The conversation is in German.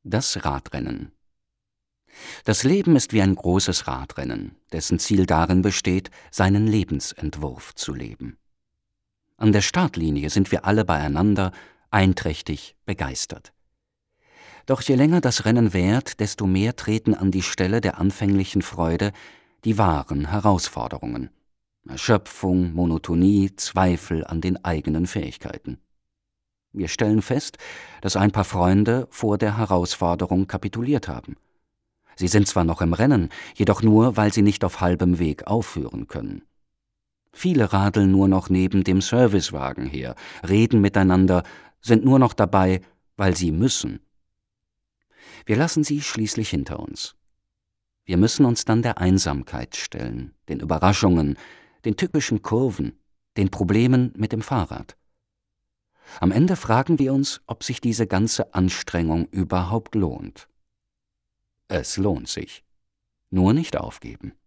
Das Radrennen. Das Leben ist wie ein großes Radrennen, dessen Ziel darin besteht, seinen Lebensentwurf zu leben. An der Startlinie sind wir alle beieinander, einträchtig, begeistert. Doch je länger das Rennen währt, desto mehr treten an die Stelle der anfänglichen Freude die wahren Herausforderungen. Erschöpfung, Monotonie, Zweifel an den eigenen Fähigkeiten. Wir stellen fest, dass ein paar Freunde vor der Herausforderung kapituliert haben. Sie sind zwar noch im Rennen, jedoch nur, weil sie nicht auf halbem Weg aufhören können. Viele radeln nur noch neben dem Servicewagen her, reden miteinander, sind nur noch dabei, weil sie müssen. Wir lassen sie schließlich hinter uns. Wir müssen uns dann der Einsamkeit stellen, den Überraschungen, den typischen Kurven, den Problemen mit dem Fahrrad. Am Ende fragen wir uns, ob sich diese ganze Anstrengung überhaupt lohnt. Es lohnt sich. Nur nicht aufgeben.